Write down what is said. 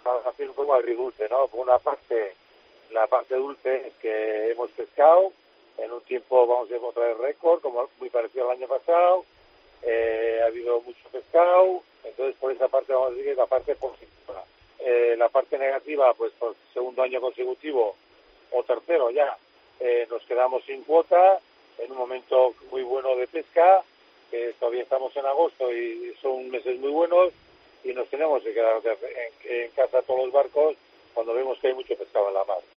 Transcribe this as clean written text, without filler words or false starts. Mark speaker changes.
Speaker 1: valoración un poco agridulce, ¿no? Por una parte, la parte dulce es que hemos pescado en un tiempo, vamos a encontrar el récord, como muy parecido al año pasado, ha habido mucho pescado, entonces por esa parte vamos a decir que es la parte positiva. La parte negativa, pues por segundo año consecutivo, o tercero ya, nos quedamos sin cuota, en un momento muy bueno de pesca, todavía estamos en agosto y son meses muy buenos, y nos tenemos que quedar en casa todos los barcos cuando vemos que hay mucho pescado en la mar.